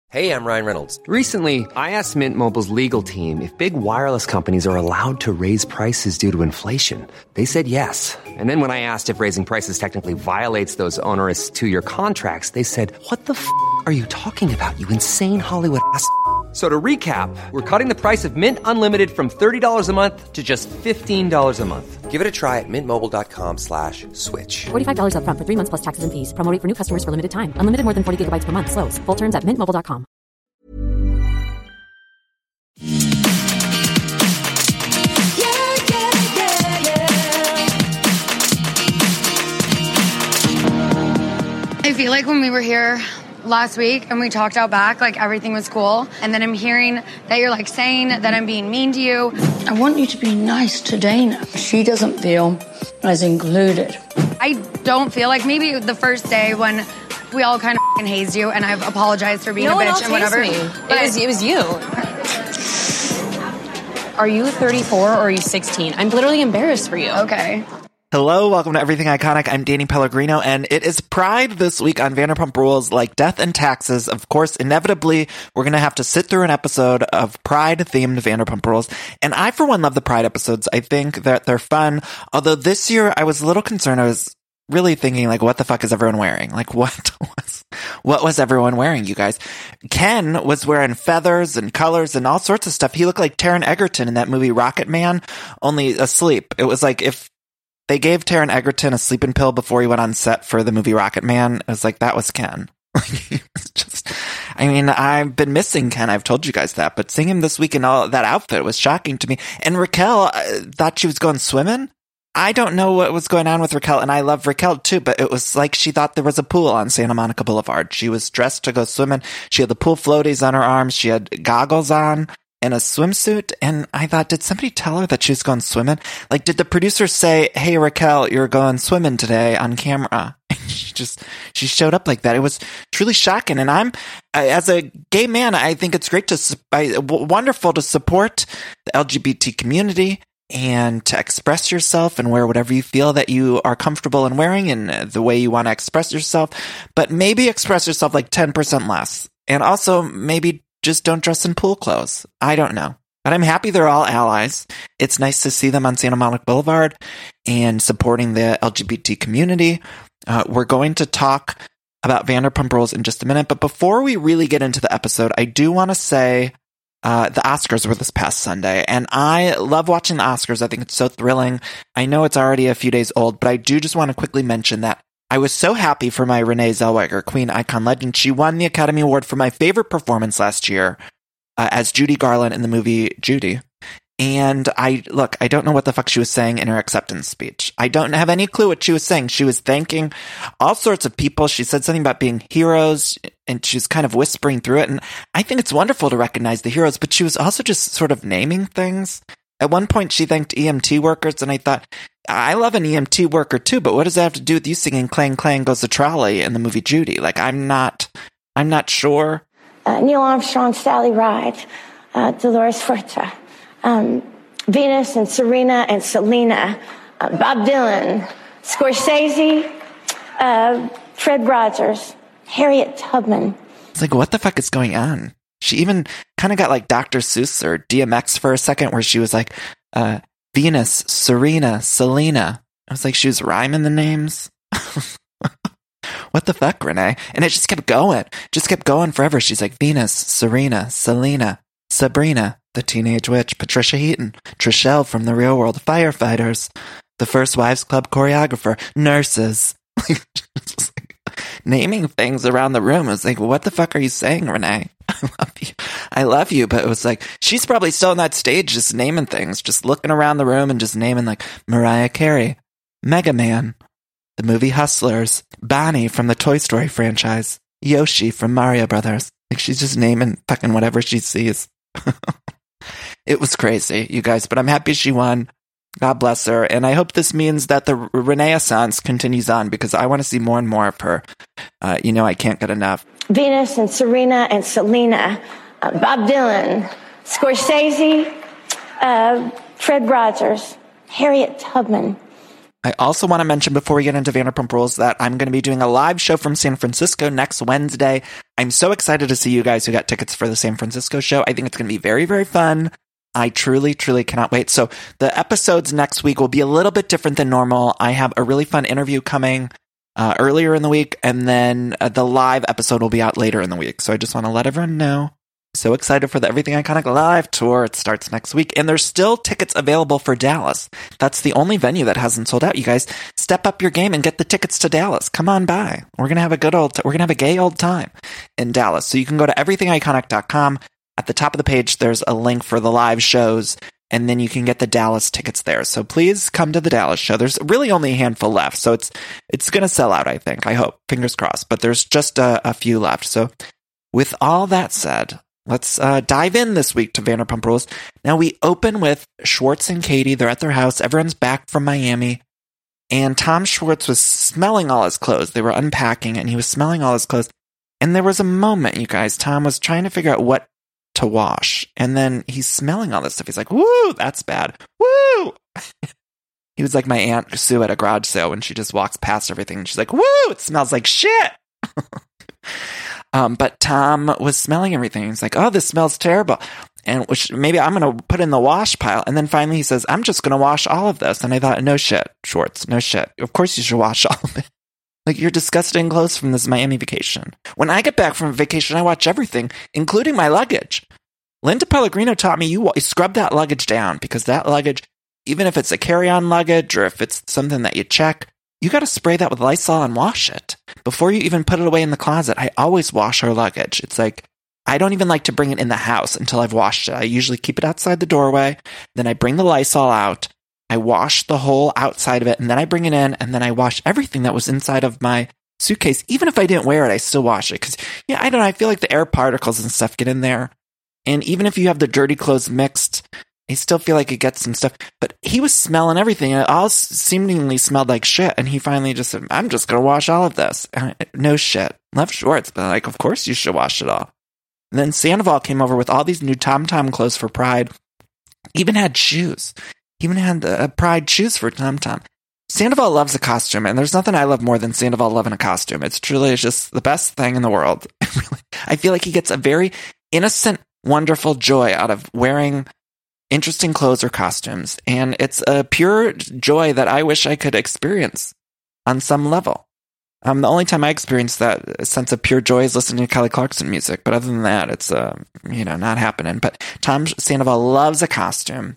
Hey, I'm Ryan Reynolds. Recently, I asked Mint Mobile's legal team if big wireless companies are allowed to raise prices due to inflation. They said yes. And then when I asked if raising prices technically violates those onerous two-year contracts, they said, "What the f*** are you talking about, you insane Hollywood ass?" So to recap, we're cutting the price of Mint Unlimited from $30 a month to just $15 a month. Give it a try at mintmobile.com/switch. $45 up front for 3 months plus taxes and fees. Promo rate for new customers for limited time. Unlimited more than 40 gigabytes per month. Slows full terms at mintmobile.com. I feel like when we were here last week and we talked out back, like everything was cool. And then I'm hearing that you're like saying that I'm being mean to you. I want you to be nice to Dana. She doesn't feel as included. I don't feel like maybe the first day when we all kind of hazed you and I've apologized for being a bitch and whatever. It was you. Are you 34 or are you 16? I'm literally embarrassed for you. Okay. Hello, welcome to Everything Iconic. I'm Danny Pellegrino, and it is Pride this week on Vanderpump Rules. Like death and taxes, of course, inevitably, we're going to have to sit through an episode of Pride-themed Vanderpump Rules. And I, for one, love the Pride episodes. I think that they're fun. Although this year, I was a little concerned. I was really thinking, like, what the fuck is everyone wearing? Like, what was everyone wearing, you guys? Ken was wearing feathers and colors and all sorts of stuff. He looked like Taron Egerton in that movie Rocket Man, only asleep. It was like if they gave Taron Egerton a sleeping pill before he went on set for the movie Rocket Man. It was like, that was Ken. I've been missing Ken. I've told you guys that, but seeing him this week in all that outfit was shocking to me. And Raquel thought she was going swimming. I don't know what was going on with Raquel, and I love Raquel too, but it was like she thought there was a pool on Santa Monica Boulevard. She was dressed to go swimming. She had the pool floaties on her arms. She had goggles on and a swimsuit, and I thought, did somebody tell her that she was going swimming? Like, did the producer say, "Hey, Raquel, you're going swimming today on camera"? And she showed up like that. It was truly shocking. And as a gay man, I think it's wonderful to support the LGBT community and to express yourself and wear whatever you feel that you are comfortable in wearing and the way you want to express yourself. But maybe express yourself like 10% less. And also maybe just don't dress in pool clothes. I don't know. But I'm happy they're all allies. It's nice to see them on Santa Monica Boulevard and supporting the LGBT community. We're going to talk about Vanderpump Rules in just a minute. But before we really get into the episode, I do want to say the Oscars were this past Sunday. And I love watching the Oscars. I think it's so thrilling. I know it's already a few days old, but I do just want to quickly mention that I was so happy for my Renee Zellweger, Queen Icon Legend. She won the Academy Award for my favorite performance last year as Judy Garland in the movie Judy. And I don't know what the fuck she was saying in her acceptance speech. I don't have any clue what she was saying. She was thanking all sorts of people. She said something about being heroes, and she was kind of whispering through it. And I think it's wonderful to recognize the heroes, but she was also just sort of naming things. At one point, she thanked EMT workers, and I thought, I love an EMT worker too, but what does that have to do with you singing "Clang Clang Goes the Trolley" in the movie Judy? Like, I'm not sure. Neil Armstrong, Sally Ride, Dolores Huerta, Venus and Serena and Selena, Bob Dylan, Scorsese, Fred Rogers, Harriet Tubman. It's like, what the fuck is going on? She even kind of got like Dr. Seuss or DMX for a second, where she was like, Venus, Serena, Selena. I was like, she was rhyming the names. What the fuck, Renee? And it just kept going forever. She's like, Venus, Serena, Selena, Sabrina, the Teenage Witch, Patricia Heaton, Trishelle from The Real World, Firefighters, the First Wives Club choreographer, nurses. Naming things around the room. I was like, what the fuck are you saying, Renee? I love you. But it was like, she's probably still on that stage just naming things, just looking around the room and just naming like Mariah Carey, Mega Man, the movie Hustlers, Bonnie from the Toy Story franchise, Yoshi from Mario Brothers. Like, she's just naming fucking whatever she sees. It was crazy, you guys, but I'm happy she won. God bless her. And I hope this means that the Renaissance continues on, because I want to see more and more of her. I can't get enough. Venus and Serena and Selena, Bob Dylan, Scorsese, Fred Rogers, Harriet Tubman, I also want to mention before we get into Vanderpump Rules that I'm going to be doing a live show from San Francisco next Wednesday. I'm so excited to see you guys who got tickets for the San Francisco show. I think it's going to be very, very fun. I truly, truly cannot wait. So the episodes next week will be a little bit different than normal. I have a really fun interview coming earlier in the week, and then the live episode will be out later in the week. So I just want to let everyone know. So excited for the Everything Iconic live tour. It starts next week, and there's still tickets available for Dallas. That's the only venue that hasn't sold out. You guys step up your game and get the tickets to Dallas. Come on by. We're going to have we're going to have a gay old time in Dallas. So you can go to everythingiconic.com. At the top of the page, there's a link for the live shows, and then you can get the Dallas tickets there. So please come to the Dallas show. There's really only a handful left, so it's going to sell out, I think. I hope. Fingers crossed. But there's just a few left. So with all that said, let's dive in this week to Vanderpump Rules. Now we open with Schwartz and Katie. They're at their house. Everyone's back from Miami. And Tom Schwartz was smelling all his clothes. They were unpacking, and he was smelling all his clothes. And there was a moment, you guys. Tom was trying to figure out what to wash. And then he's smelling all this stuff. He's like, woo, that's bad. Woo! He was like my Aunt Sue at a garage sale when she just walks past everything. And she's like, woo, it smells like shit. But Tom was smelling everything. He's like, oh, this smells terrible. And maybe I'm going to put in the wash pile. And then finally he says, I'm just going to wash all of this. And I thought, no shit, Schwartz, no shit. Of course you should wash all of it. Like, you're disgusting clothes from this Miami vacation. When I get back from a vacation, I watch everything, including my luggage. Linda Pellegrino taught me you scrub that luggage down, because that luggage, even if it's a carry-on luggage or if it's something that you check, you got to spray that with Lysol and wash it. Before you even put it away in the closet, I always wash our luggage. It's like, I don't even like to bring it in the house until I've washed it. I usually keep it outside the doorway. Then I bring the Lysol out. I wash the whole outside of it, and then I bring it in, and then I wash everything that was inside of my suitcase. Even if I didn't wear it, I still wash it. Because, yeah, I don't know, I feel like the air particles and stuff get in there. And even if you have the dirty clothes mixed, I still feel like it gets some stuff. But he was smelling everything. It all seemingly smelled like shit. And he finally just said, I'm just going to wash all of this. No shit. Left Schwartz, but like, of course you should wash it all. And then Sandoval came over with all these new Tom Tom clothes for Pride. Even had shoes. Even had the Pride shoes for Tom Tom. Sandoval loves a costume, and there's nothing I love more than Sandoval loving a costume. It's truly just the best thing in the world. I feel like he gets a very innocent, wonderful joy out of wearing interesting clothes or costumes, and it's a pure joy that I wish I could experience on some level. The only time I experience that sense of pure joy is listening to Kelly Clarkson music, but other than that, it's not happening. But Tom Sandoval loves a costume.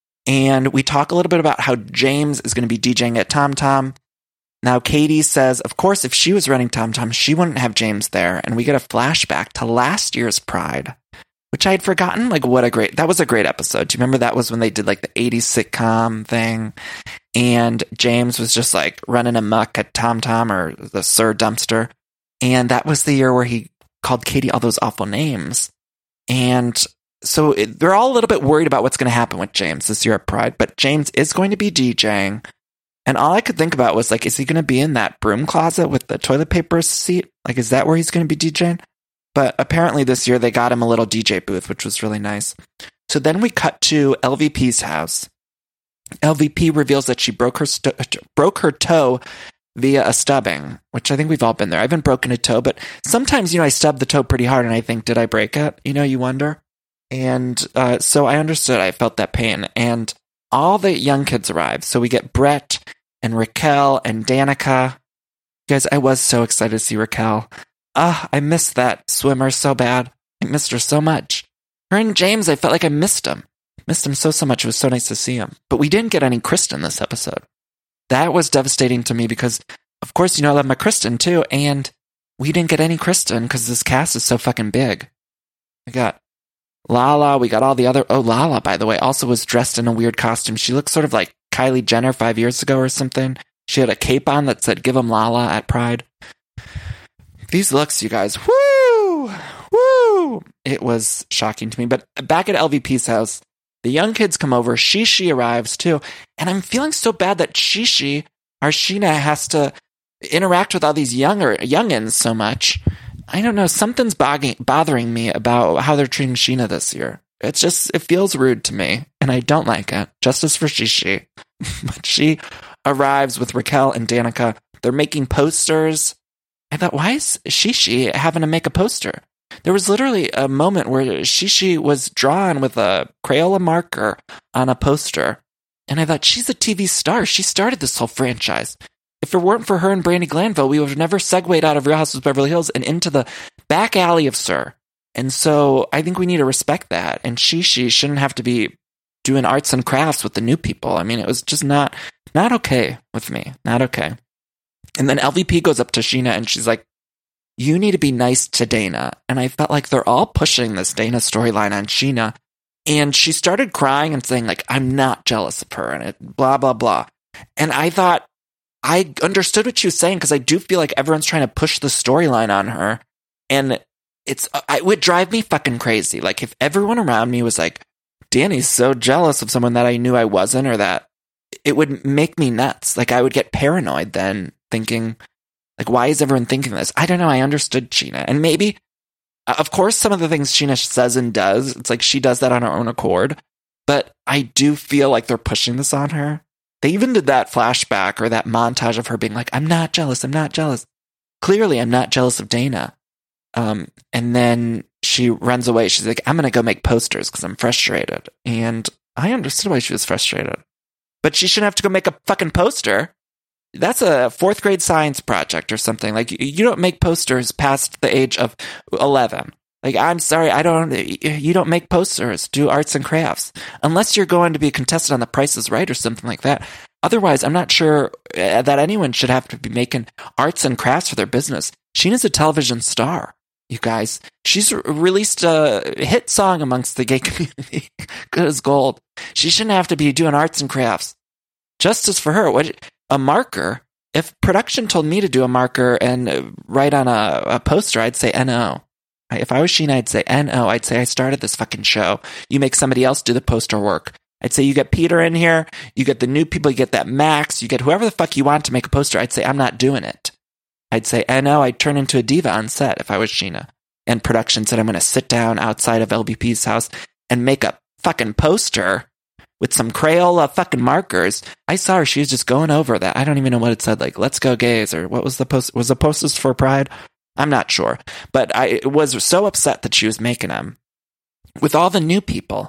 And we talk a little bit about how James is going to be DJing at Tom Tom. Now, Katie says, of course, if she was running Tom Tom, she wouldn't have James there. And we get a flashback to last year's Pride, which I had forgotten. Like, that was a great episode. Do you remember that was when they did like the 80s sitcom thing? And James was just like running amok at Tom Tom, or the Sir Dumpster. And that was the year where he called Katie all those awful names. And so they're all a little bit worried about what's going to happen with James this year at Pride, but James is going to be DJing. And all I could think about was, like, is he going to be in that broom closet with the toilet paper seat? Like, is that where he's going to be DJing? But apparently this year they got him a little DJ booth, which was really nice. So then we cut to LVP's house. LVP reveals that she broke her toe via a stubbing, which I think we've all been there. I haven't broken a toe, but sometimes, I stub the toe pretty hard and I think, did I break it? You wonder. And so I understood. I felt that pain. And all the young kids arrive. So we get Brett and Raquel and Danica. Guys, I was so excited to see Raquel. I missed that swimmer so bad. I missed her so much. Her and James, I felt like I missed him. Missed him so much. It was so nice to see him. But we didn't get any Kristen this episode. That was devastating to me because, of course, I love my Kristen too. And we didn't get any Kristen because this cast is so fucking big. We got Lala, we got all the other... Oh, Lala, by the way, also was dressed in a weird costume. She looked sort of like Kylie Jenner 5 years ago or something. She had a cape on that said, give 'em Lala at Pride. These looks, you guys, woo! Woo! It was shocking to me. But back at LVP's house, the young kids come over. Shishi arrives too. And I'm feeling so bad that Shishi, our Sheena, has to interact with all these youngins so much. I don't know, something's bothering me about how they're treating Sheena this year. It feels rude to me. and I don't like it. Justice for Shishi. But she arrives with Raquel and Danica. They're making posters. I thought, why is Shishi having to make a poster? There was literally a moment where Shishi was drawn with a Crayola marker on a poster. And I thought, she's a TV star. She started this whole franchise. If it weren't for her and Brandi Glanville, we would have never segued out of Real Housewives of Beverly Hills and into the back alley of SUR. And so I think we need to respect that. And Shishi shouldn't have to be doing arts and crafts with the new people. I mean, it was just not okay with me. Not okay. And then LVP goes up to Scheana and she's like, you need to be nice to Dana. And I felt like they're all pushing this Dana storyline on Scheana. And she started crying and saying, like, I'm not jealous of her and it, blah, blah, blah. And I thought, I understood what she was saying because I do feel like everyone's trying to push the storyline on her. And it would drive me fucking crazy. Like, if everyone around me was like, Danny's so jealous of someone that I knew I wasn't, or that, it would make me nuts. Like, I would get paranoid then, thinking, like, why is everyone thinking this? I don't know. I understood Scheana. And maybe, of course, some of the things Scheana says and does, it's like she does that on her own accord. But I do feel like they're pushing this on her. They even did that flashback or that montage of her being like, I'm not jealous. I'm not jealous. Clearly, I'm not jealous of Dana. And then she runs away. She's like, I'm going to go make posters because I'm frustrated. And I understood why she was frustrated. But she shouldn't have to go make a fucking poster. That's a 4th grade science project or something. Like, you don't make posters past the age of 11. Like, I'm sorry, you don't make posters, do arts and crafts. Unless you're going to be a contestant on The Price is Right or something like that. Otherwise, I'm not sure that anyone should have to be making arts and crafts for their business. Scheana's a television star, you guys. She's released a hit song amongst the gay community. Good as gold. She shouldn't have to be doing arts and crafts. Justice for her. A marker? If production told me to do a marker and write on a poster, I'd say NO. If I was Scheana, I'd say NO. I'd say I started this fucking show. You make somebody else do the poster work. I'd say you get Peter in here, you get the new people, you get that Max, you get whoever the fuck you want to make a poster. I'd say I'm not doing it. I'd say NO. I'd turn into a diva on set if I was Scheana. And production said I'm going to sit down outside of LBP's house and make a fucking poster with some Crayola fucking markers. I saw her. She was just going over that. I don't even know what it said. Like, let's go gays, or what was the post? Was the posters for Pride? I'm not sure. But I was so upset that she was making them with all the new people.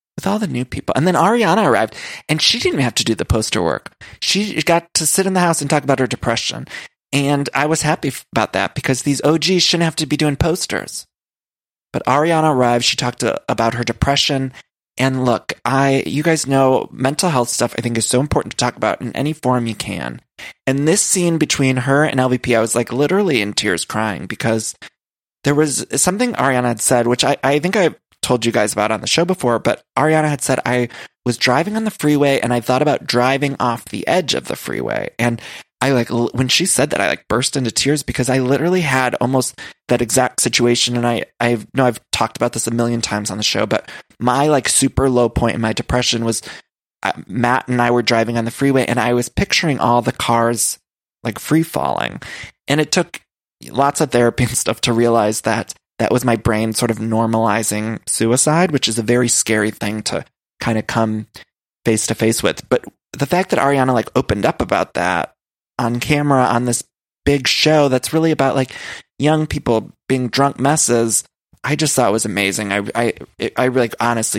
And then Ariana arrived and she didn't even have to do the poster work. She got to sit in the house and talk about her depression. And I was happy about that because these OGs shouldn't have to be doing posters. But Ariana arrived. She talked about her depression. And look, you guys know mental health stuff I think is so important to talk about in any forum you can. And this scene between her and LVP, I was like literally in tears crying because there was something Ariana had said, which I think I told you guys about on the show before, but Ariana had said, I was driving on the freeway and I thought about driving off the edge of the freeway. And when she said that, I burst into tears because I literally had almost that exact situation. And I know I've talked about this a million times on the show, but my super low point in my depression was Matt and I were driving on the freeway and I was picturing all the cars free falling. And it took lots of therapy and stuff to realize that was my brain sort of normalizing suicide, which is a very scary thing to kind of come face to face with. But the fact that Ariana opened up about that on camera on this big show that's really about young people being drunk messes, I just thought it was amazing. I really honestly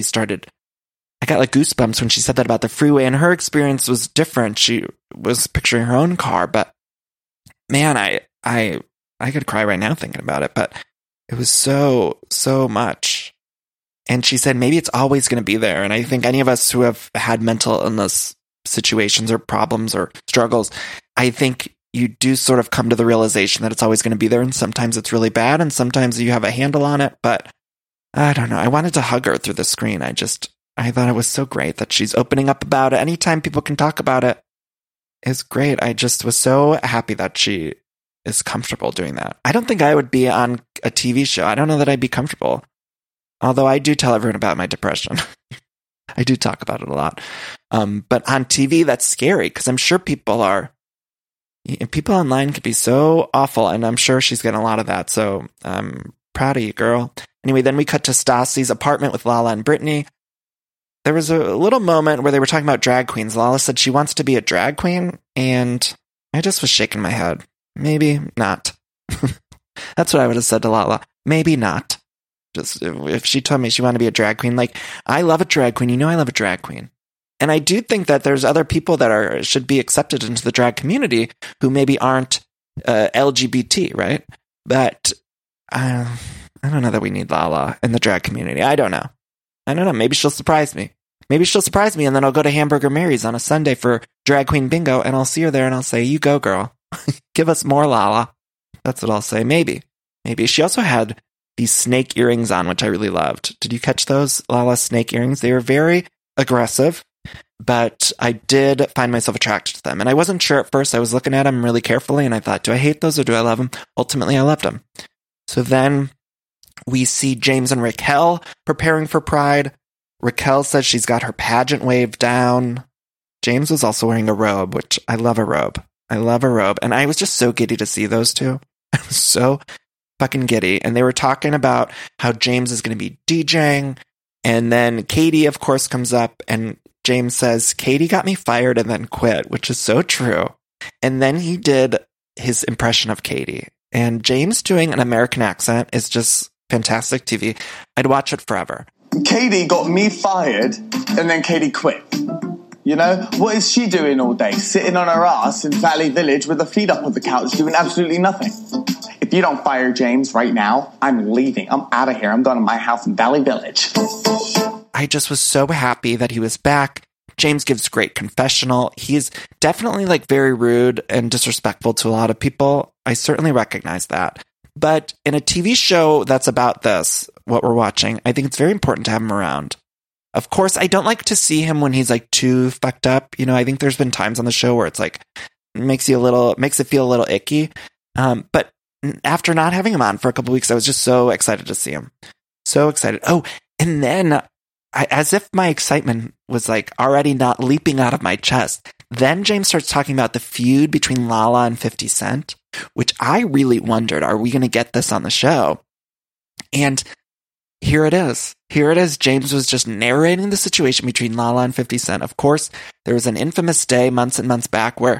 I got goosebumps when she said that about the freeway, and her experience was different. She was picturing her own car, but man, I could cry right now thinking about it, but it was so much. And she said, maybe it's always going to be there. And I think any of us who have had mental illness situations or problems or struggles, I think you do sort of come to the realization that it's always going to be there. And sometimes it's really bad and sometimes you have a handle on it. But I don't know. I wanted to hug her through the screen. I thought it was so great that she's opening up about it. Anytime people can talk about it is great. I just was so happy that she is comfortable doing that. I don't think I would be on a TV show. I don't know that I'd be comfortable. Although I do tell everyone about my depression. I do talk about it a lot. But on TV, that's scary because I'm sure people online could be so awful, and I'm sure she's getting a lot of that. So I'm proud of you, girl. Anyway, then we cut to Stassi's apartment with Lala and Brittany. there was a little moment where they were talking about drag queens. Lala said she wants to be a drag queen, and I just was shaking my head. Maybe not. That's what I would have said to Lala. Maybe not. Just if she told me she wanted to be a drag queen, like, I love a drag queen. You know I love a drag queen. And I do think that there's other people that should be accepted into the drag community who maybe aren't LGBT, right? But I don't know that we need Lala in the drag community. I don't know. Maybe she'll surprise me. And then I'll go to Hamburger Mary's on a Sunday for drag queen bingo, and I'll see her there and I'll say, you go, girl. Give us more Lala. That's what I'll say. Maybe. She also had these snake earrings on, which I really loved. Did you catch those, Lala snake earrings? They were very aggressive, but I did find myself attracted to them. And I wasn't sure at first. I was looking at them really carefully, and I thought, do I hate those or do I love them? Ultimately, I loved them. So then we see James and Raquel preparing for Pride. Raquel says she's got her pageant wave down. James was also wearing a robe, which I love a robe. And I was just so giddy to see those two. I was so fucking giddy. And they were talking about how James is going to be DJing. And then Katie, of course, comes up and James says, Katie got me fired and then quit, which is so true. And then he did his impression of Katie. And James doing an American accent is just fantastic TV. I'd watch it forever. Katie got me fired and then Katie quit. You know, what is she doing all day? Sitting on her ass in Valley Village with her feet up on the couch doing absolutely nothing. If you don't fire James right now, I'm leaving. I'm out of here. I'm going to my house in Valley Village. I just was so happy that he was back. James gives great confessional. He's definitely like very rude and disrespectful to a lot of people. I certainly recognize that. But in a TV show that's about this, what we're watching, I think it's very important to have him around. Of course, I don't like to see him when he's like too fucked up. You know, I think there's been times on the show where it's like makes it feel a little icky. But after not having him on for a couple weeks, I was just so excited to see him. So excited. Oh, and then as if my excitement was like already not leaping out of my chest. Then James starts talking about the feud between Lala and 50 Cent, which I really wondered, are we going to get this on the show? And here it is. James was just narrating the situation between Lala and 50 Cent. Of course, there was an infamous day months and months back where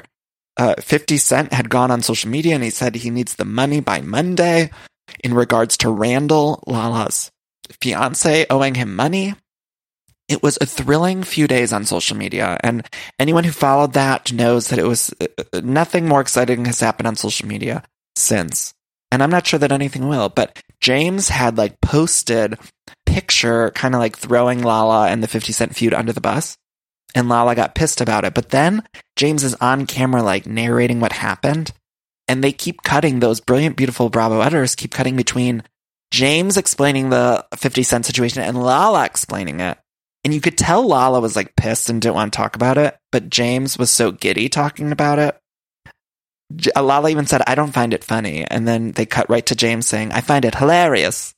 50 Cent had gone on social media and he said he needs the money by Monday in regards to Randall, Lala's fiance, owing him money. It was a thrilling few days on social media, and anyone who followed that knows that it was nothing more exciting has happened on social media since. And I'm not sure that anything will, but James had like posted picture kind of like throwing Lala and the 50 Cent feud under the bus, and Lala got pissed about it. But then James is on camera like narrating what happened, and they keep cutting, those brilliant, beautiful Bravo editors keep cutting between James explaining the 50 Cent situation and Lala explaining it. And you could tell Lala was like pissed and didn't want to talk about it, but James was so giddy talking about it. Lala even said, I don't find it funny. And then they cut right to James saying, I find it hilarious.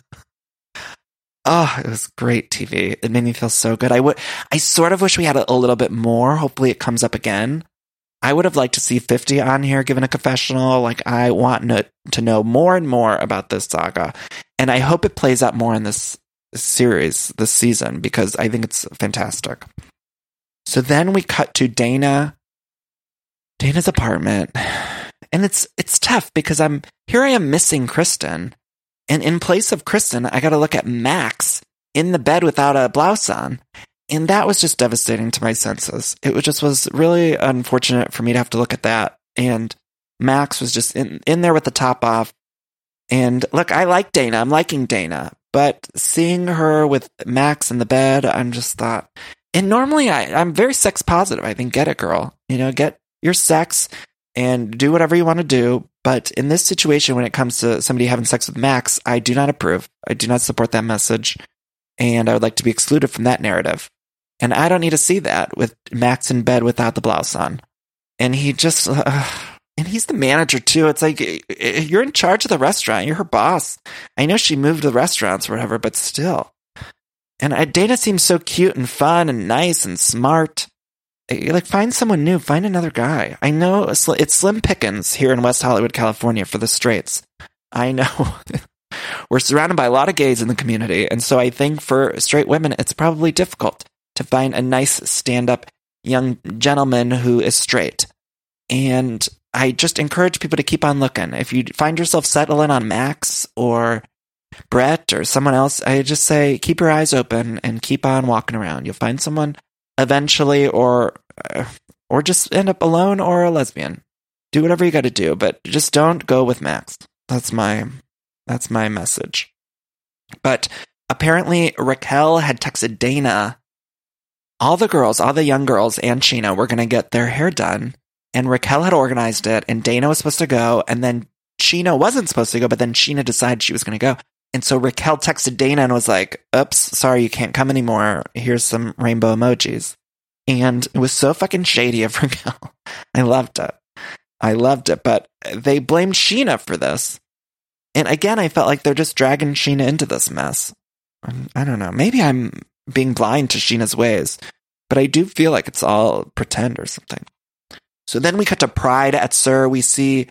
Oh, it was great TV. It made me feel so good. I sort of wish we had a little bit more. Hopefully it comes up again. I would have liked to see 50 on here giving a confessional. Like, I want to know more and more about this saga. And I hope it plays out more in this series, this season, because I think it's fantastic. So then we cut to Dana's apartment, and it's tough because I am missing Kristen, and in place of Kristen, I got to look at Max in the bed without a blouse on, and that was just devastating to my senses. It was really unfortunate for me to have to look at that, and Max was just in there with the top off. And look, I like Dana. I'm liking Dana. But seeing her with Max in the bed, I'm just thought... And normally I'm very sex positive. I think, get it, girl. You know, get your sex and do whatever you want to do. But in this situation, when it comes to somebody having sex with Max, I do not approve. I do not support that message. And I would like to be excluded from that narrative. And I don't need to see that with Max in bed without the blouse on. And he just... And he's the manager, too. It's like, you're in charge of the restaurant. You're her boss. I know she moved to the restaurants or whatever, but still. And Dana seems so cute and fun and nice and smart. Like, find someone new. Find another guy. I know it's slim pickings here in West Hollywood, California for the straights. I know. We're surrounded by a lot of gays in the community. And so I think for straight women, it's probably difficult to find a nice stand-up young gentleman who is straight. And I just encourage people to keep on looking. If you find yourself settling on Max or Brett or someone else, I just say keep your eyes open and keep on walking around. You'll find someone eventually, or just end up alone or a lesbian. Do whatever you got to do, but just don't go with Max. That's my message. But apparently Raquel had texted Dana. All the young girls and Sheena were going to get their hair done, and Raquel had organized it, and Dana was supposed to go, and then Sheena wasn't supposed to go, but then Sheena decided she was going to go. And so Raquel texted Dana and was like, oops, sorry, you can't come anymore. Here's some rainbow emojis. And it was so fucking shady of Raquel. I loved it. But they blamed Sheena for this. And again, I felt like they're just dragging Sheena into this mess. I don't know. Maybe I'm being blind to Sheena's ways, but I do feel like it's all pretend or something. So then we cut to Pride at SUR. We see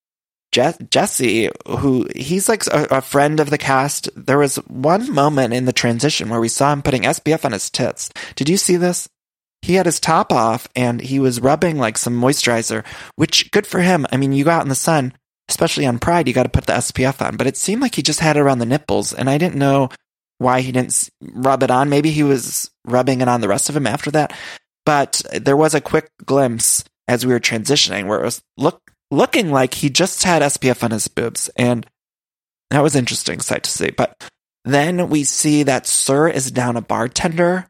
Jesse, who he's like a friend of the cast. There was one moment in the transition where we saw him putting SPF on his tits. Did you see this? He had his top off and he was rubbing like some moisturizer, which good for him. I mean, you go out in the sun, especially on Pride, you got to put the SPF on, but it seemed like he just had it around the nipples, and I didn't know why he didn't rub it on. Maybe he was rubbing it on the rest of him after that. But there was a quick glimpse as we were transitioning where it was looking like he just had SPF on his boobs, and that was interesting sight to see. But then we see that SUR is down a bartender.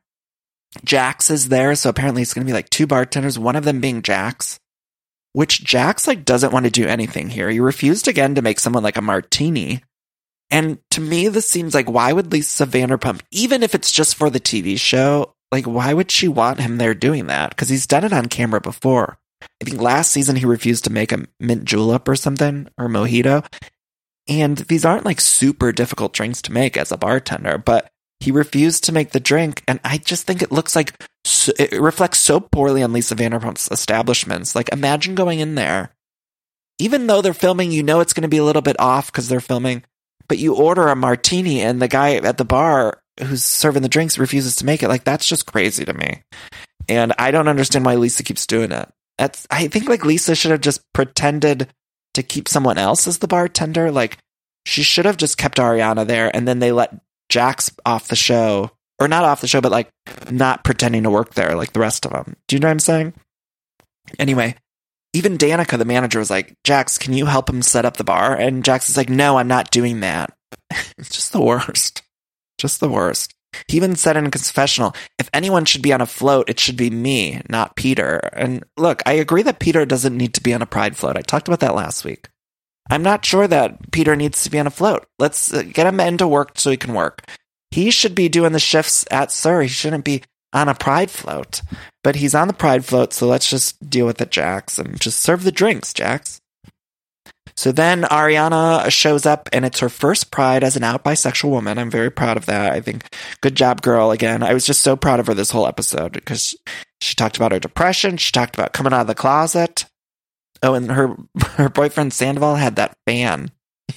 Jax is there, so apparently it's going to be like two bartenders, one of them being Jax, which Jax like doesn't want to do anything here. He refused again to make someone like a martini. And to me, this seems like, why would Lisa Vanderpump, even if it's just for the TV show, like why would she want him there doing that? Because he's done it on camera before. I think last season he refused to make a mint julep or something, or mojito. And these aren't like super difficult drinks to make as a bartender, but he refused to make the drink. And I just think it looks like it reflects so poorly on Lisa Vanderpump's establishments. Like imagine going in there, even though they're filming, you know, it's going to be a little bit off because they're filming, but you order a martini and the guy at the bar who's serving the drinks refuses to make it. Like that's just crazy to me. And I don't understand why Lisa keeps doing it. I think like Lisa should have just pretended to keep someone else as the bartender. Like she should have just kept Ariana there, and then they let Jax off the show, or not off the show, but like not pretending to work there like the rest of them. Do you know what I'm saying? Anyway, even Danica, the manager, was like, Jax, can you help him set up the bar? And Jax is like, no, I'm not doing that. It's just the worst. Just the worst. He even said in a confessional, if anyone should be on a float, it should be me, not Peter. And look, I agree that Peter doesn't need to be on a Pride float. I talked about that last week. I'm not sure that Peter needs to be on a float. Let's get him into work so he can work. He should be doing the shifts at SUR. He shouldn't be on a Pride float. But he's on the Pride float, so let's just deal with it, Jax, and just serve the drinks, Jax. So then Ariana shows up, and it's her first Pride as an out bisexual woman. I'm very proud of that. I think good job, girl. Again, I was just so proud of her this whole episode because she talked about her depression. She talked about coming out of the closet. Oh, and her boyfriend Sandoval had that fan.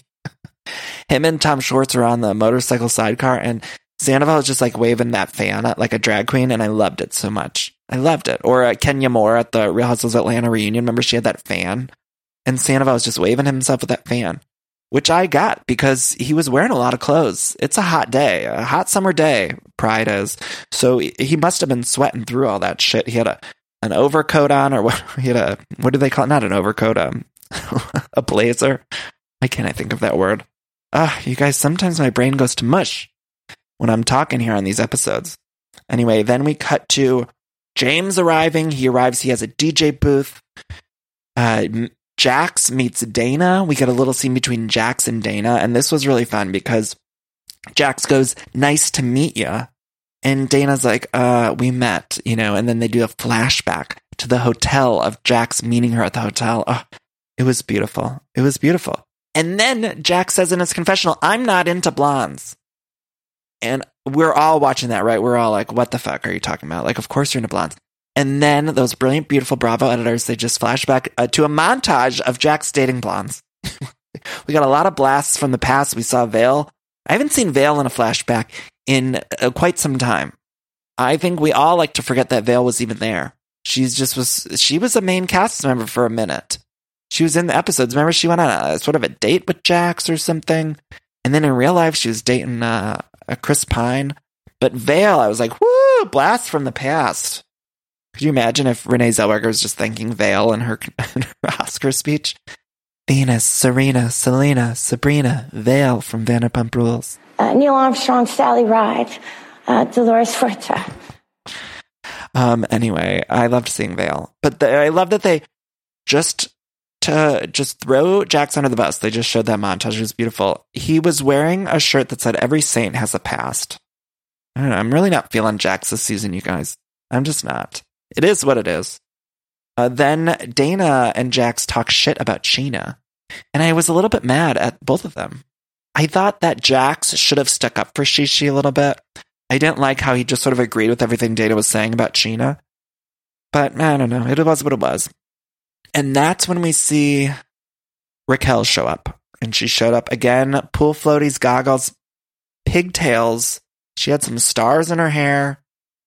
Him and Tom Schwartz were on the motorcycle sidecar, and Sandoval was just like waving that fan at like a drag queen, and I loved it so much. I loved it. Or Kenya Moore at the Real Housewives Atlanta reunion. Remember, she had that fan? And Sandoval was just waving himself with that fan, which I got because he was wearing a lot of clothes. It's a hot day, a hot summer day, Pride is. So he must have been sweating through all that shit. He had an overcoat on, or what? He had what do they call it? Not an overcoat, a blazer. Why can't I think of that word? You guys, sometimes my brain goes to mush when I'm talking here on these episodes. Anyway, then we cut to James arriving. He arrives. He has a DJ booth. Jax meets Dana. We get a little scene between Jax and Dana, and this was really fun because Jax goes, nice to meet you. And Dana's like, we met, and then they do a flashback to the hotel of Jax meeting her at the hotel. It was beautiful. It was beautiful. And then Jax says in his confessional, I'm not into blondes. And we're all watching that, right? We're all like, what the fuck are you talking about? Like, of course you're into blondes. And then those brilliant, beautiful Bravo editors, they just flash back to a montage of Jax dating blondes. We got a lot of blasts from the past. We saw Vale. I haven't seen Vale in a flashback in quite some time. I think we all like to forget that Vale was even there. She was a main cast member for a minute. She was in the episodes. Remember, she went on a sort of a date with Jax or something. And then in real life, she was dating a Chris Pine. But Vale, I was like, woo, blast from the past. Could you imagine if Renee Zellweger was just thanking Vale in her Oscar speech? Venus, Serena, Selena, Sabrina, Vale from Vanderpump Rules. Neil Armstrong, Sally Ride, Dolores Huerta. Anyway, I loved seeing Vale. But I love that they just throw Jax under the bus. They just showed that montage. It was beautiful. He was wearing a shirt that said, "Every saint has a past." I don't know. I'm really not feeling Jax this season, you guys. I'm just not. It is what it is. Then Dana and Jax talk shit about Sheena. And I was a little bit mad at both of them. I thought that Jax should have stuck up for Shishi a little bit. I didn't like how he just sort of agreed with everything Dana was saying about Sheena. But I don't know. It was what it was. And that's when we see Raquel show up. And she showed up again. Pool floaties, goggles, pigtails. She had some stars in her hair.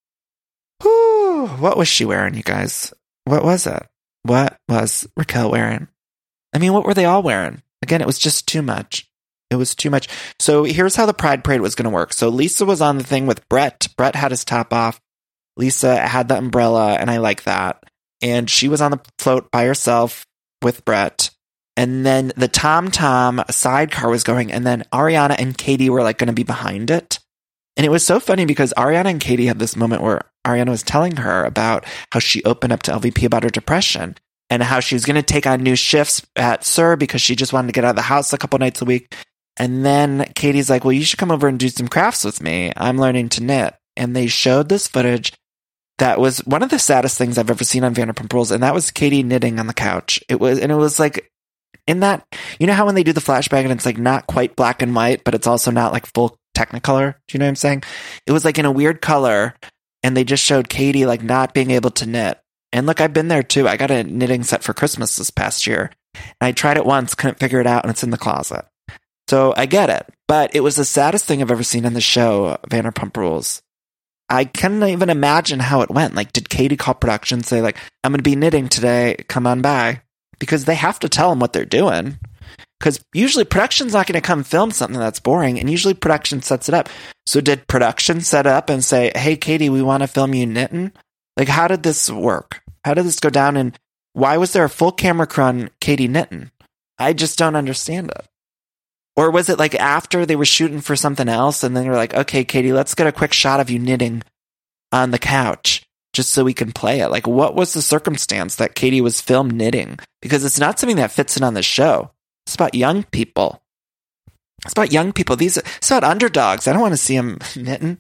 Whew. What was she wearing, you guys? What was it? What was Raquel wearing? I mean, what were they all wearing? Again, it was just too much. It was too much. So here's how the Pride Parade was going to work. So Lisa was on the thing with Brett. Brett had his top off. Lisa had the umbrella, and I like that. And she was on the float by herself with Brett. And then the Tom sidecar was going, and then Ariana and Katie were like going to be behind it. And it was so funny because Ariana and Katie had this moment where Ariana was telling her about how she opened up to LVP about her depression and how she was going to take on new shifts at SUR because she just wanted to get out of the house a couple nights a week. And then Katie's like, well, you should come over and do some crafts with me. I'm learning to knit. And they showed this footage that was one of the saddest things I've ever seen on Vanderpump Rules. And that was Katie knitting on the couch. It was like in that, you know how when they do the flashback and it's like not quite black and white, but it's also not like full Technicolor. Do you know what I'm saying? It was like in a weird color. And they just showed Katie like not being able to knit. And look, I've been there too. I got a knitting set for Christmas this past year. And I tried it once, couldn't figure it out, and it's in the closet. So I get it. But it was the saddest thing I've ever seen on the show, Vanderpump Rules. I can't even imagine how it went. Like, did Katie call production, say like, I'm going to be knitting today, come on by? Because they have to tell them what they're doing. Because usually production's not going to come film something that's boring, and usually production sets it up. So did production set up and say, hey, Katie, we want to film you knitting? Like, how did this work? How did this go down? And why was there a full camera crew on Katie knitting? I just don't understand it. Or was it like after they were shooting for something else and then they were like, okay, Katie, let's get a quick shot of you knitting on the couch just so we can play it? Like, what was the circumstance that Katie was filmed knitting? Because it's not something that fits in on the show. It's about young people. It's about young people. It's about underdogs. I don't want to see them knitting.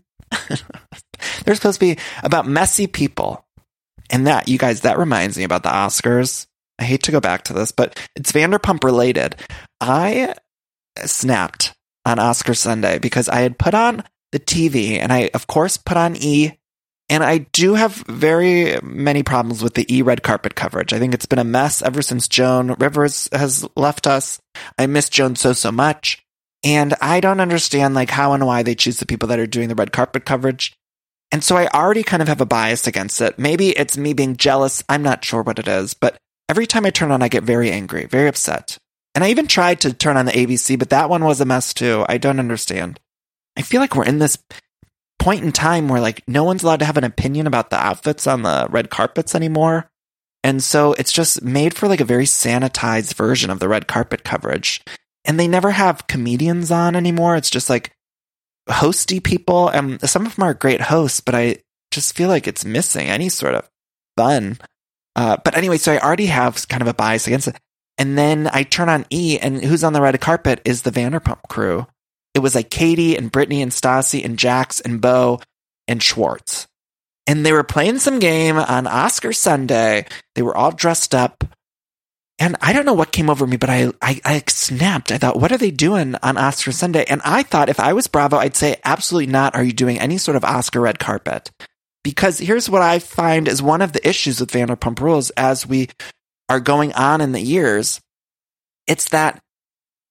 They're supposed to be about messy people. And that, you guys, that reminds me about the Oscars. I hate to go back to this, but it's Vanderpump related. I snapped on Oscar Sunday because I had put on the TV and I, of course, put on E. And I do have very many problems with the E red carpet coverage. I think it's been a mess ever since Joan Rivers has left us. I miss Joan so much. And I don't understand like how and why they choose the people that are doing the red carpet coverage. And so I already kind of have a bias against it. Maybe it's me being jealous. I'm not sure what it is. But every time I turn on, I get very angry, very upset. And I even tried to turn on the ABC, but that one was a mess too. I don't understand. I feel like we're in this point in time where like no one's allowed to have an opinion about the outfits on the red carpets anymore. And so it's just made for like a very sanitized version of the red carpet coverage. And they never have comedians on anymore. It's just like hosty people. And some of them are great hosts, but I just feel like it's missing any sort of fun. But anyway, so I already have kind of a bias against it. And then I turn on E, and who's on the red carpet is the Vanderpump crew. It was like Katie and Brittany and Stassi and Jax and Beau and Schwartz. And they were playing some game on Oscar Sunday. They were all dressed up. And I don't know what came over me, but I snapped. I thought, what are they doing on Oscar Sunday? And I thought if I was Bravo, I'd say, absolutely not. Are you doing any sort of Oscar red carpet? Because here's what I find is one of the issues with Vanderpump Rules as we are going on in the years. It's that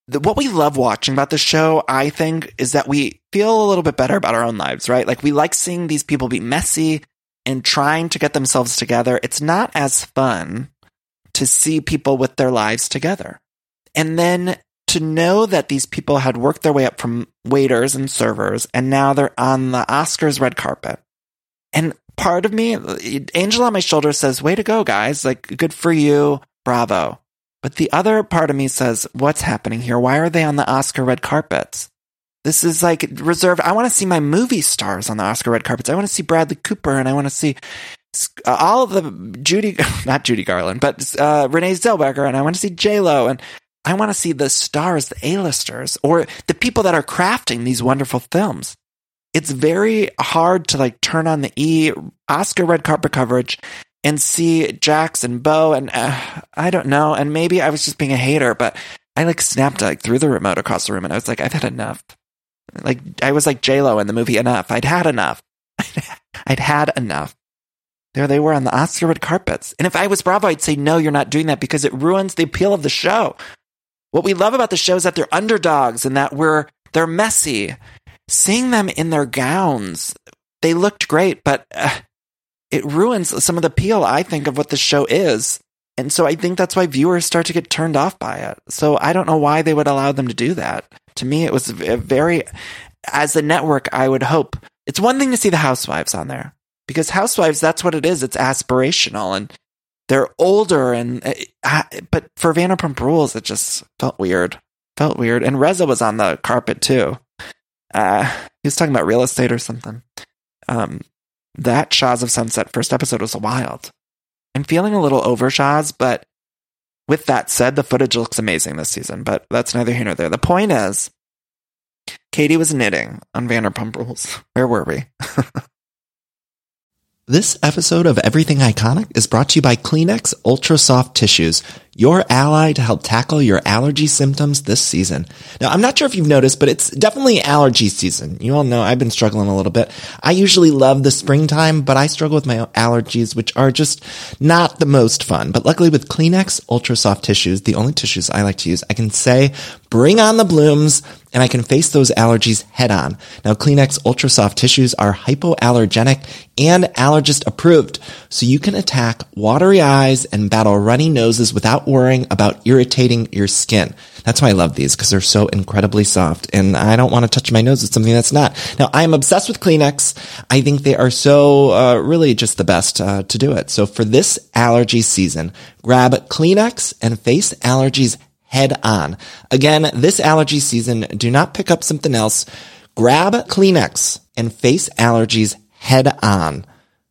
what we love watching about the show, I think, is that we feel a little bit better about our own lives, right? Like, we like seeing these people be messy and trying to get themselves together. It's not as fun to see people with their lives together. And then to know that these people had worked their way up from waiters and servers, and now they're on the Oscars red carpet. And part of me, angel on my shoulder, says, way to go, guys. Like, good for you. Bravo. But the other part of me says, what's happening here? Why are they on the Oscar red carpets? This is like reserved. I want to see my movie stars on the Oscar red carpets. I want to see Bradley Cooper, and I want to see all of the not Judy Garland, but Renee Zellweger, and I want to see J-Lo, and I want to see the stars, the A-listers, or the people that are crafting these wonderful films. It's very hard to like turn on the Oscar red carpet coverage and see Jax and Bo, and I don't know, and maybe I was just being a hater, but I like snapped like threw the remote across the room, and I was like, I've had enough. Like, I was like J-Lo in the movie Enough. I'd had enough. I'd had enough. There they were on the Oscar red carpets. And if I was Bravo, I'd say, no, you're not doing that, because it ruins the appeal of the show. What we love about the show is that they're underdogs and that they're messy. Seeing them in their gowns, they looked great, but it ruins some of the appeal, I think, of what the show is. And so I think that's why viewers start to get turned off by it. So I don't know why they would allow them to do that. To me, it was as a network, I would hope. It's one thing to see the Housewives on there, because Housewives, that's what it is. It's aspirational, and they're older, but for Vanderpump Rules, it just felt weird. And Reza was on the carpet too. He was talking about real estate or something. That Shahs of Sunset first episode was wild. I'm feeling a little over Shahs, but with that said, the footage looks amazing this season, but that's neither here nor there. The point is, Katie was knitting on Vanderpump Rules. Where were we? This episode of Everything Iconic is brought to you by Kleenex Ultra Soft Tissues, your ally to help tackle your allergy symptoms this season. Now, I'm not sure if you've noticed, but it's definitely allergy season. You all know I've been struggling a little bit. I usually love the springtime, but I struggle with my allergies, which are just not the most fun. But luckily with Kleenex Ultra Soft Tissues, the only tissues I like to use, I can say, bring on the blooms, and I can face those allergies head on. Now, Kleenex Ultra Soft Tissues are hypoallergenic and allergist approved, so you can attack watery eyes and battle runny noses without worrying about irritating your skin. That's why I love these, because they're so incredibly soft, and I don't want to touch my nose with something that's not. Now, I am obsessed with Kleenex. I think they are so really just the best to do it. So for this allergy season, grab Kleenex and face allergies head on. Again, this allergy season, do not pick up something else. Grab Kleenex and face allergies head on.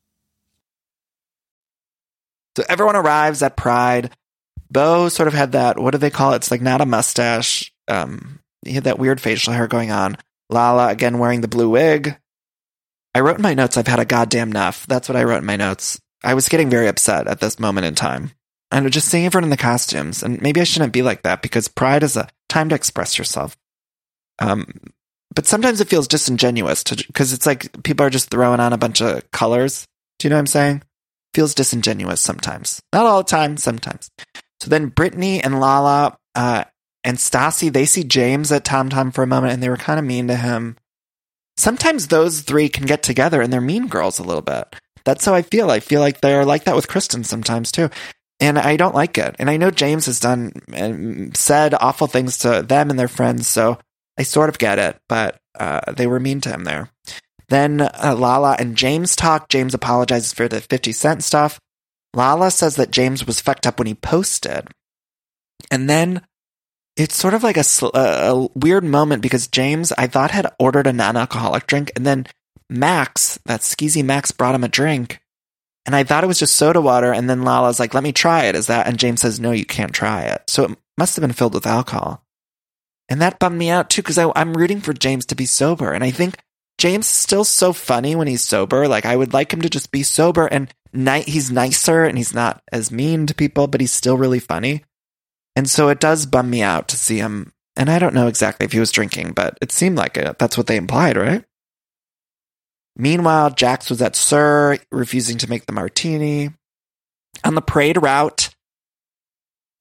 So everyone arrives at Pride. Bo sort of had that, what do they call it? It's like not a mustache. He had that weird facial hair going on. Lala, again, wearing the blue wig. I wrote in my notes, I've had a goddamn enough. That's what I wrote in my notes. I was getting very upset at this moment in time. And just seeing everyone in the costumes. And maybe I shouldn't be like that, because Pride is a time to express yourself. But sometimes it feels disingenuous, because it's like people are just throwing on a bunch of colors. Do you know what I'm saying? Feels disingenuous sometimes. Not all the time, sometimes. So then Brittany and Lala and Stassi, they see James at Tom Tom for a moment, and they were kind of mean to him. Sometimes those three can get together and they're mean girls a little bit. That's how I feel. I feel like they're like that with Kristen sometimes too. And I don't like it. And I know James has done and said awful things to them and their friends, so I sort of get it, but they were mean to him there. Then Lala and James talk. James apologizes for the 50 Cent stuff. Lala says that James was fucked up when he posted. And then it's sort of like a weird moment, because James, I thought, had ordered a non-alcoholic drink, and then Max, that skeezy Max, brought him a drink. And I thought it was just soda water, and then Lala's like, let me try it. Is that? And James says, no, you can't try it. So it must have been filled with alcohol. And that bummed me out too, because I'm rooting for James to be sober. And I think James is still so funny when he's sober. Like, I would like him to just be sober, and he's nicer and he's not as mean to people, but he's still really funny. And so it does bum me out to see him. And I don't know exactly if he was drinking, but it seemed like it. That's what they implied, right? Meanwhile, Jax was at SUR, refusing to make the martini. On the parade route,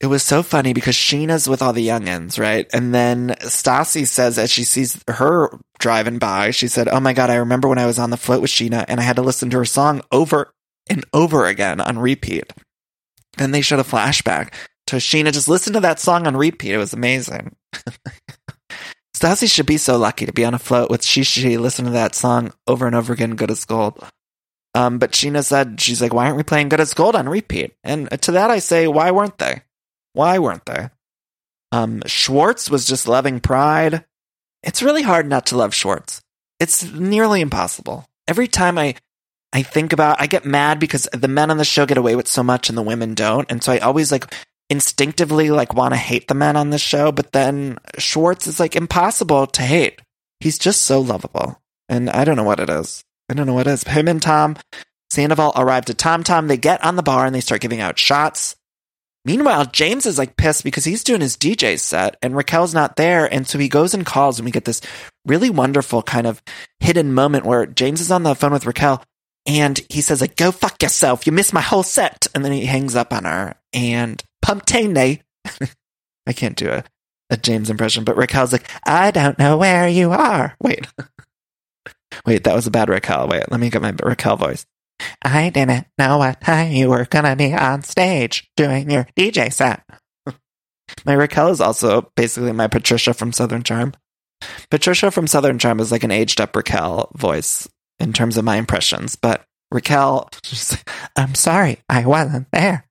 it was so funny because Sheena's with all the youngins, right? And then Stassi says, as she sees her driving by, she said, oh my God, I remember when I was on the float with Sheena and I had to listen to her song over and over again on repeat. Then they showed a flashback to Sheena just listen to that song on repeat. It was amazing. Stassi should be so lucky to be on a float with Shishi, listen to that song over and over again, Good as Gold. But Sheena said, she's like, why aren't we playing Good as Gold on repeat? And to that I say, why weren't they? Why weren't they? Schwartz was just loving Pride. It's really hard not to love Schwartz. It's nearly impossible. Every time I get mad because the men on the show get away with so much and the women don't. And so I always instinctively want to hate the men on the show. But then Schwartz is impossible to hate. He's just so lovable. And I don't know what it is. Him and Tom Sandoval arrived at Tom Tom. They get on the bar and they start giving out shots. Meanwhile, James is pissed because he's doing his DJ set and Raquel's not there. And so he goes and calls and we get this really wonderful kind of hidden moment where James is on the phone with Raquel and he says go fuck yourself. You missed my whole set. And then he hangs up on her and Pumptane. I can't do a James impression, but Raquel's I don't know where you are. Wait, that was a bad Raquel. Wait, let me get my Raquel voice. I didn't know what time you were going to be on stage doing your DJ set. My Raquel is also basically my Patricia from Southern Charm. Patricia from Southern Charm is an aged up Raquel voice in terms of my impressions. But Raquel, I'm sorry, I wasn't there.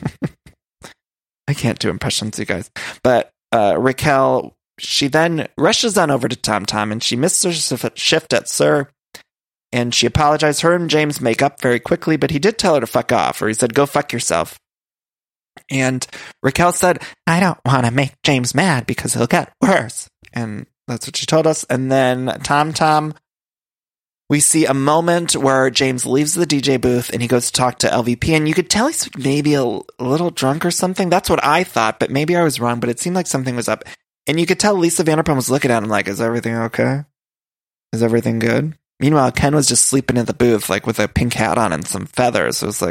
I can't do impressions, you guys. But Raquel, she then rushes on over to Tom Tom and she missed her shift at Sir. And she apologized. Her and James make up very quickly, but he did tell her to fuck off, or he said, go fuck yourself. And Raquel said, I don't want to make James mad because he'll get worse. And that's what she told us. And then Tom Tom, we see a moment where James leaves the DJ booth and he goes to talk to LVP. And you could tell he's maybe a little drunk or something. That's what I thought, but maybe I was wrong, but it seemed like something was up. And you could tell Lisa Vanderpump was looking at him is everything okay? Is everything good? Meanwhile, Ken was just sleeping in the booth, with a pink hat on and some feathers. It was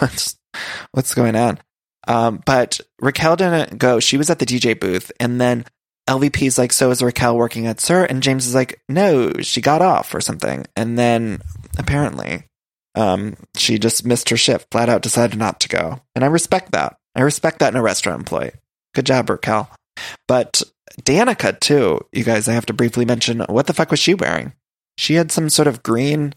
what's going on? But Raquel didn't go. She was at the DJ booth. And then LVP's so is Raquel working at Sir? And James is no, she got off or something. And then apparently she just missed her shift, flat out decided not to go. And I respect that. I respect that in a restaurant employee. Good job, Raquel. But Danica, too, you guys, I have to briefly mention, what the fuck was she wearing? She had some sort of green...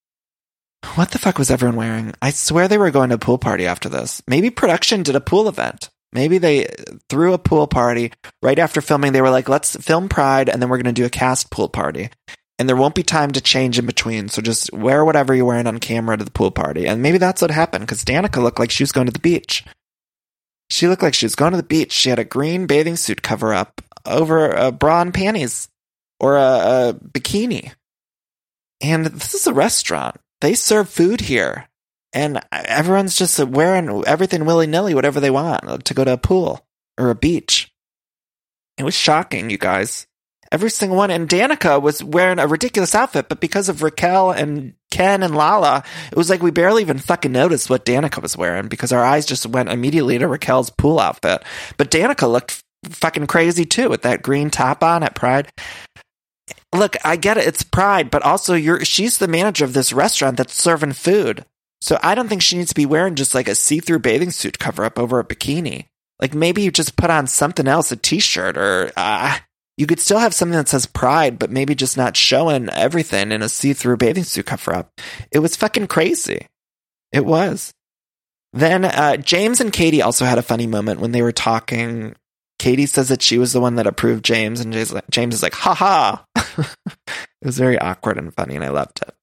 What the fuck was everyone wearing? I swear they were going to a pool party after this. Maybe production did a pool event. Maybe they threw a pool party right after filming. They were let's film Pride, and then we're going to do a cast pool party. And there won't be time to change in between, so just wear whatever you're wearing on camera to the pool party. And maybe that's what happened, because Danica looked like she was going to the beach. She looked like she was going to the beach. She had a green bathing suit cover-up over a bra and panties, or a bikini. And this is a restaurant. They serve food here. And everyone's just wearing everything willy-nilly, whatever they want, to go to a pool or a beach. It was shocking, you guys. Every single one. And Danica was wearing a ridiculous outfit, but because of Raquel and Ken and Lala, it was we barely even fucking noticed what Danica was wearing because our eyes just went immediately to Raquel's pool outfit. But Danica looked fucking crazy, too, with that green top on at Pride. Look, I get it. It's Pride, but also she's the manager of this restaurant that's serving food. So I don't think she needs to be wearing just a see-through bathing suit cover-up over a bikini. Maybe you just put on something else, a t-shirt, or you could still have something that says Pride, but maybe just not showing everything in a see-through bathing suit cover-up. It was fucking crazy. It was. Then James and Katie also had a funny moment when they were talking. Katie says that she was the one that approved James, and James is ha-ha. It was very awkward and funny, and I loved it.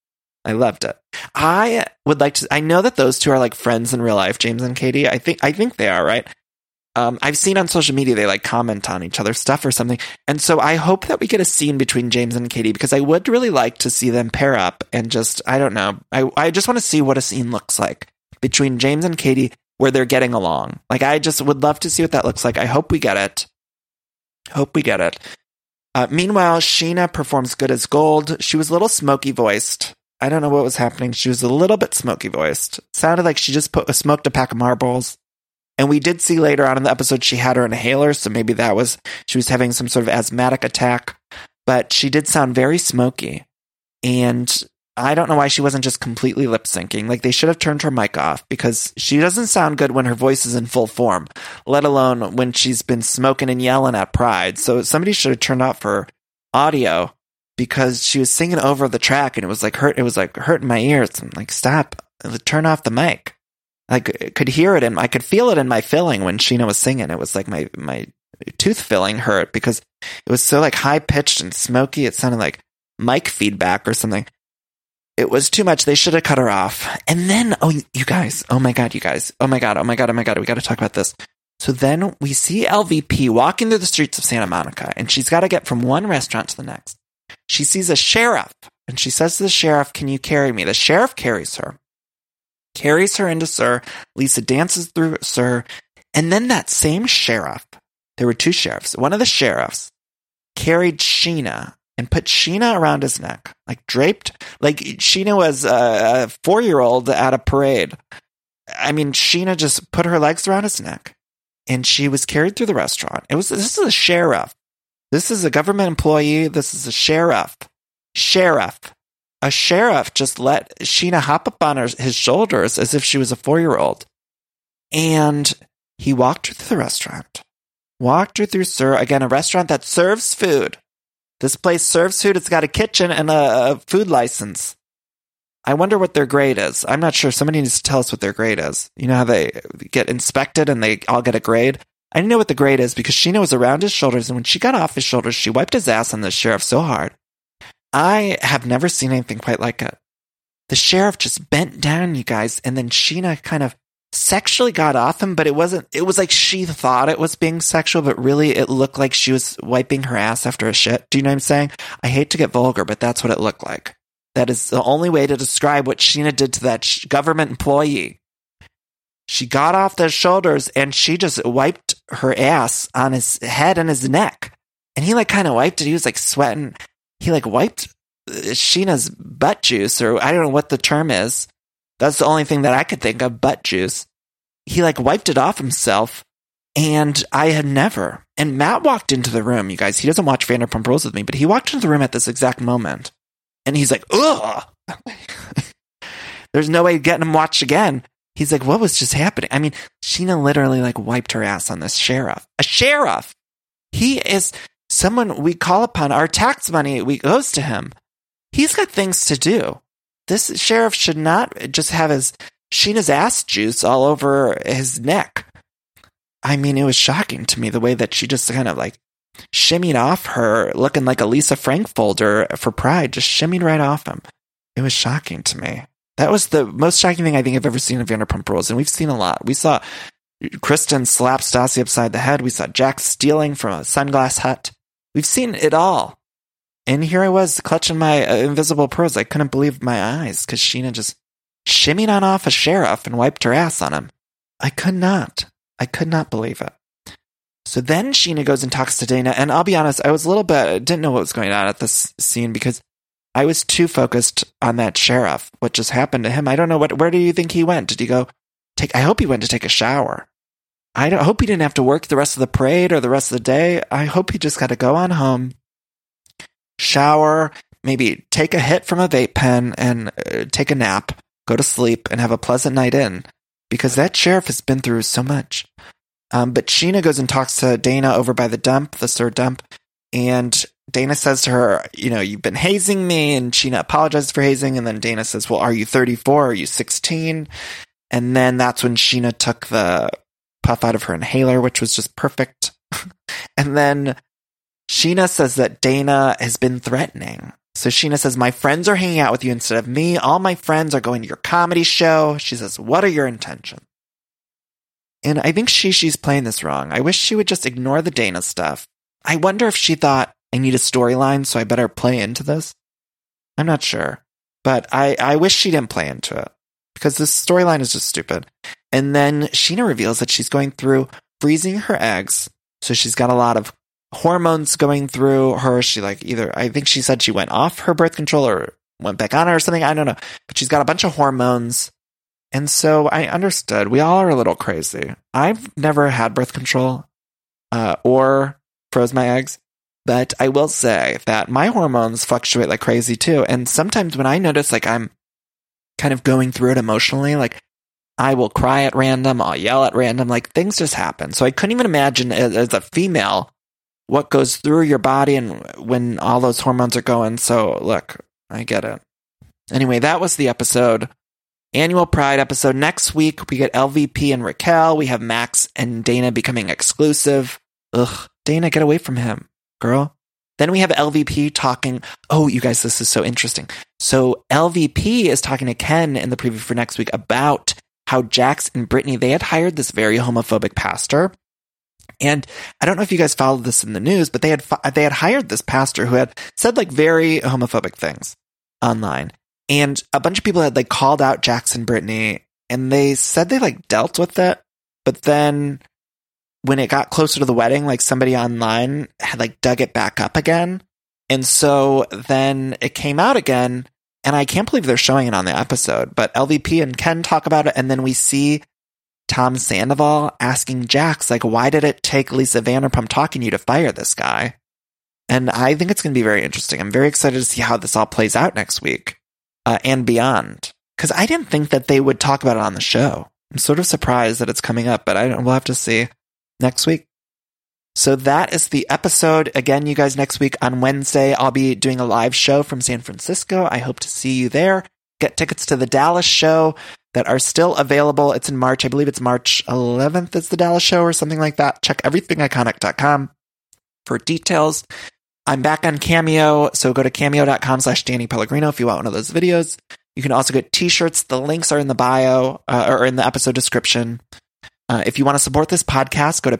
I would like to... I know that those two are friends in real life, James and Katie. I think they are, right? I've seen on social media they comment on each other's stuff or something. And so I hope that we get a scene between James and Katie, because I would really like to see them pair up and just... I don't know. I just want to see what a scene looks like between James and Katie where they're getting along. I just would love to see what that looks like. I hope we get it. Meanwhile, Sheena performs Good as Gold. She was a little smoky voiced. I don't know what was happening. She was a little bit smoky voiced. Sounded like she just smoked a pack of marbles. And we did see later on in the episode she had her inhaler, so maybe she was having some sort of asthmatic attack. But she did sound very smoky. And I don't know why she wasn't just completely lip syncing. Like, they should have turned her mic off, because she doesn't sound good when her voice is in full form, let alone when she's been smoking and yelling at Pride. So somebody should have turned off her audio, because she was singing over the track and it was like hurting my ears. I'm like, stop, turn off the mic. I could hear it and I could feel it in my filling when Sheena was singing. It was like my tooth filling hurt because it was so like high pitched and smoky. It sounded like mic feedback or something. It was too much. They should have cut her off. And then, oh my God, we got to talk about this. So then we see LVP walking through the streets of Santa Monica, and she's got to get from one restaurant to the next. She sees a sheriff, and she says to the sheriff, "Can you carry me?" The sheriff carries her into SUR. Lisa dances through SUR, and then that same sheriff, there were two sheriffs. One of the sheriffs carried Sheena and put Sheena around his neck, like draped, like Sheena was a 4-year-old at a parade. I mean, Sheena just put her legs around his neck, and she was carried through the restaurant. This is a sheriff. This is a government employee. This is a sheriff. A sheriff just let Sheena hop up on his shoulders as if she was a 4-year-old. And he walked her through the restaurant. Walked her through SUR. Again, a restaurant that serves food. This place serves food. It's got a kitchen and a food license. I wonder what their grade is. I'm not sure. Somebody needs to tell us what their grade is. You know how they get inspected and they all get a grade? I didn't know what the grade is because Sheena was around his shoulders, and when she got off his shoulders, she wiped his ass on the sheriff so hard. I have never seen anything quite like it. The sheriff just bent down, you guys, and then Sheena kind of sexually got off him, but it was like she thought it was being sexual, but really it looked like she was wiping her ass after a shit. Do you know what I'm saying? I hate to get vulgar, but that's what it looked like. That is the only way to describe what Sheena did to that government employee. She got off their shoulders and she just wiped her ass on his head and his neck. And he like kind of wiped it. He was like sweating. He like wiped Sheena's butt juice, or I don't know what the term is. That's the only thing that I could think of, butt juice. He like wiped it off himself, and I had never. And Matt walked into the room, you guys. He doesn't watch Vanderpump Rules with me, but he walked into the room at this exact moment. And he's like, ugh. There's no way getting him watched again. He's like, what was just happening? I mean, Sheena literally like wiped her ass on this sheriff. A sheriff. He is someone we call upon. Our tax money goes to him. He's got things to do. This sheriff should not just have Sheena's ass juice all over his neck. I mean, it was shocking to me the way that she just kind of like shimmied off her, looking like a Lisa Frankfurter for Pride, just shimmied right off him. It was shocking to me. That was the most shocking thing I think I've ever seen in Vanderpump Rules, and we've seen a lot. We saw Kristen slap Stassi upside the head. We saw Jack stealing from a sunglass hut. We've seen it all. And here I was clutching my invisible pearls. I couldn't believe my eyes because Sheena just shimmied on off a sheriff and wiped her ass on him. I could not believe it. So then Sheena goes and talks to Dana, and I'll be honest, I was a little bit, didn't know what was going on at this scene because I was too focused on that sheriff, what just happened to him. I don't know, where do you think he went? Did he go I hope he went to take a shower. I hope he didn't have to work the rest of the parade or the rest of the day. I hope he just got to go on home, shower, maybe take a hit from a vape pen and take a nap, go to sleep and have a pleasant night in, because that sheriff has been through so much. But Sheena goes and talks to Dana over by the SUR dump, and Dana says to her, you know, you've been hazing me, and Sheena apologizes for hazing, and then Dana says, well, are you 34? Are you 16? And then that's when Sheena took the puff out of her inhaler, which was just perfect. And then Sheena says that Dana has been threatening. So Sheena says, my friends are hanging out with you instead of me. All my friends are going to your comedy show. She says, what are your intentions? And I think she's playing this wrong. I wish she would just ignore the Dana stuff. I wonder if she thought, I need a storyline, so I better play into this. I'm not sure. But I wish she didn't play into it, because this storyline is just stupid. And then Sheena reveals that she's going through freezing her eggs. So she's got a lot of hormones going through her. She I think she said she went off her birth control or went back on it or something. I don't know. But she's got a bunch of hormones. And so I understood. We all are a little crazy. I've never had birth control or froze my eggs, but I will say that my hormones fluctuate like crazy too. And sometimes when I notice like I'm kind of going through it emotionally, like I will cry at random, I'll yell at random, like things just happen. So I couldn't even imagine as a female what goes through your body and when all those hormones are going. So look, I get it. Anyway, that was the episode. Annual Pride episode. Next week, we get LVP and Raquel. We have Max and Dana becoming exclusive. Ugh, Dana, get away from him, girl. Then we have LVP talking. Oh, you guys, this is so interesting. So LVP is talking to Ken in the preview for next week about how Jax and Brittany, they had hired this very homophobic pastor. And I don't know if you guys followed this in the news, but they had hired this pastor who had said like very homophobic things online. And a bunch of people had like called out Jax and Brittany, and they said they like dealt with it. But then when it got closer to the wedding, like somebody online had like dug it back up again. And so then it came out again, and I can't believe they're showing it on the episode. But LVP and Ken talk about it, and then we see Tom Sandoval asking Jax, like, why did it take Lisa Vanderpump talking to you to fire this guy? And I think it's going to be very interesting. I'm very excited to see how this all plays out next week. And beyond, because I didn't think that they would talk about it on the show. I'm sort of surprised that it's coming up, but we'll have to see next week. So that is the episode. Again, you guys, next week on Wednesday, I'll be doing a live show from San Francisco. I hope to see you there. Get tickets to the Dallas show that are still available. It's in March. I believe it's March 11th is the Dallas show or something like that. Check everythingiconic.com for details. I'm back on Cameo, so go to cameo.com/Danny Pellegrino if you want one of those videos. You can also get t-shirts. The links are in the bio or in the episode description. If you want to support this podcast, go to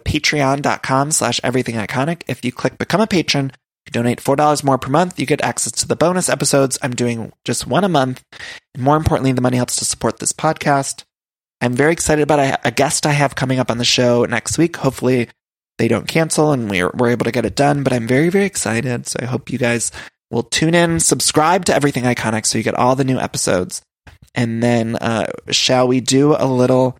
patreon.com/everythingiconic. If you click Become a Patron, you donate $4 more per month. You get access to the bonus episodes. I'm doing just one a month. And more importantly, the money helps to support this podcast. I'm very excited about a guest I have coming up on the show next week. Hopefully they don't cancel and we're able to get it done, but I'm very, very excited. So I hope you guys will tune in, subscribe to Everything Iconic so you get all the new episodes. And then shall we do a little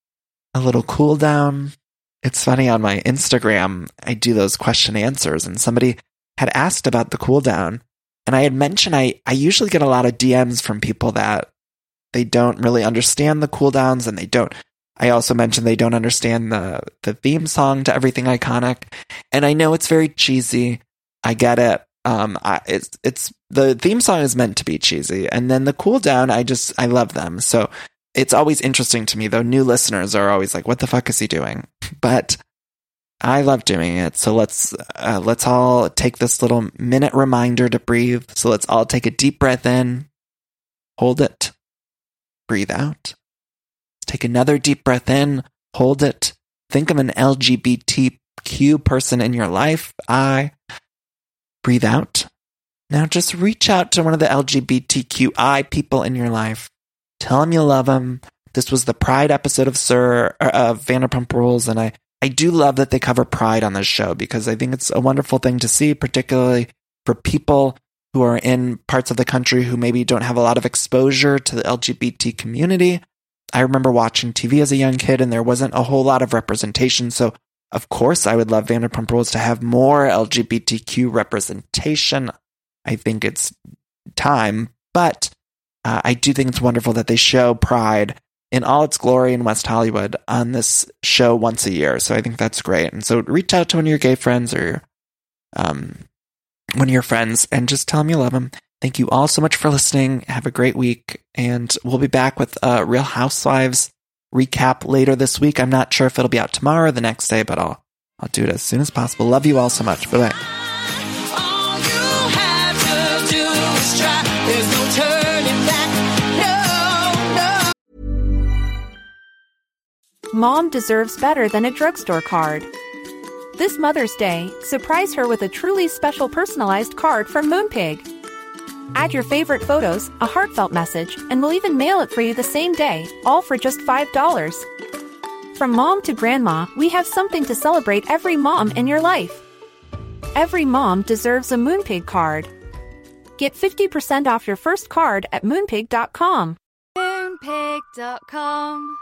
cool down? It's funny, on my Instagram, I do those question answers, and somebody had asked about the cool down, and I had mentioned I usually get a lot of DMs from people that they don't really understand the cool downs, and I also mentioned they don't understand the theme song to Everything Iconic, and I know it's very cheesy. I get it. It's the theme song is meant to be cheesy, and then the cool down, I love them. So it's always interesting to me, though. New listeners are always like, "What the fuck is he doing?" But I love doing it. So let's all take this little minute reminder to breathe. So let's all take a deep breath in, hold it, breathe out. Take another deep breath in, hold it. Think of an LGBTQ person in your life. Breathe out. Now just reach out to one of the LGBTQI people in your life. Tell them you love them. This was the Pride episode of Vanderpump Rules, and I do love that they cover Pride on this show because I think it's a wonderful thing to see, particularly for people who are in parts of the country who maybe don't have a lot of exposure to the LGBT community. I remember watching TV as a young kid, and there wasn't a whole lot of representation. So, of course, I would love Vanderpump Rules to have more LGBTQ representation. I think it's time, but I do think it's wonderful that they show Pride in all its glory in West Hollywood on this show once a year. So I think that's great. And so reach out to one of your gay friends or one of your friends and just tell them you love them. Thank you all so much for listening. Have a great week. And we'll be back with a Real Housewives recap later this week. I'm not sure if it'll be out tomorrow or the next day, but I'll do it as soon as possible. Love you all so much. Bye-bye. All you have to do is try. There's no turning back. No. Mom deserves better than a drugstore card. This Mother's Day, surprise her with a truly special personalized card from Moonpig. Add your favorite photos, a heartfelt message, and we'll even mail it for you the same day, all for just $5. From mom to grandma, we have something to celebrate every mom in your life. Every mom deserves a Moonpig card. Get 50% off your first card at moonpig.com. Moonpig. Moonpig.com.